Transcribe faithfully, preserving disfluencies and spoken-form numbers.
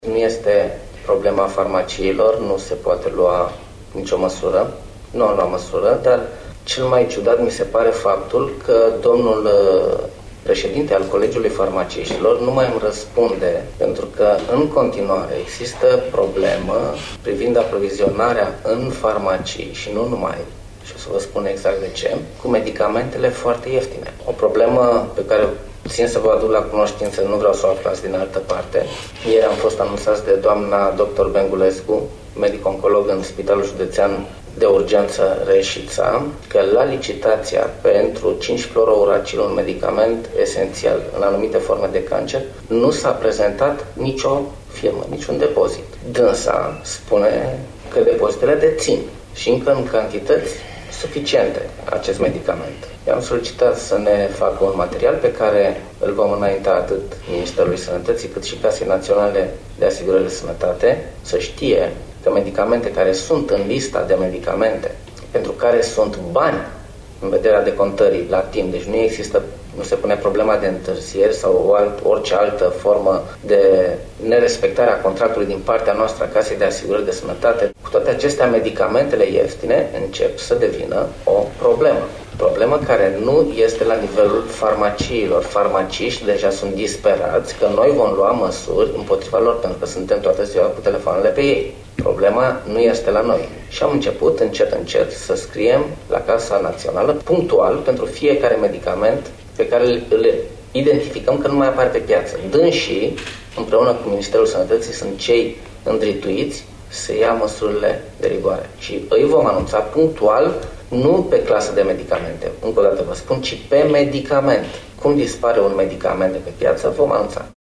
Nu este problema farmaciilor, nu se poate lua nicio măsură, nu am luat măsură, dar cel mai ciudat mi se pare faptul că domnul președinte al Colegiului Farmaciștilor nu mai îmi răspunde, pentru că în continuare există problemă privind aprovizionarea în farmacii și nu numai, și o să vă spun exact de ce, cu medicamentele foarte ieftine. O problemă pe care țin să vă aduc la cunoștință, nu vreau să o aflați din altă parte. Ieri am fost anunțați de doamna doctor Bengulescu, medic-oncolog în Spitalul Județean de Urgență Reșița, că la licitația pentru cinci fluorouracil, un medicament esențial în anumite forme de cancer, nu s-a prezentat nicio firmă, niciun depozit. Dânsa spune că depozitele dețin și încă în cantități suficiente acest medicament. I-am solicitat să ne facă un material pe care îl vom înainta atât Ministerului Sănătății cât și Casei Naționale de Asigurări de Sănătate, să știe că medicamente care sunt în lista de medicamente pentru care sunt bani în vederea decontării la timp, deci nu există, nu se pune problema de întârzieri sau o alt, orice altă formă de nerespectare a contractului din partea noastră a Casei de Asigurări de Sănătate. Cu toate acestea, medicamentele ieftine încep să devină o problemă. Problemă care nu este la nivelul farmaciilor. Farmaciști deja sunt disperați că noi vom lua măsuri împotriva lor, pentru că suntem toată ziua cu telefoanele pe ei. Problema nu este la noi. Și am început încet, încet să scriem la Casa Națională punctual pentru fiecare medicament pe care îl identificăm că nu mai apare pe piață. Dânsii, împreună cu Ministerul Sănătății, sunt cei îndrituiți să ia măsurile de rigoare. Și îi vom anunța punctual, nu pe clasă de medicamente, încă o dată vă spun, ci pe medicament. Cum dispare un medicament de pe piață, vom anunța.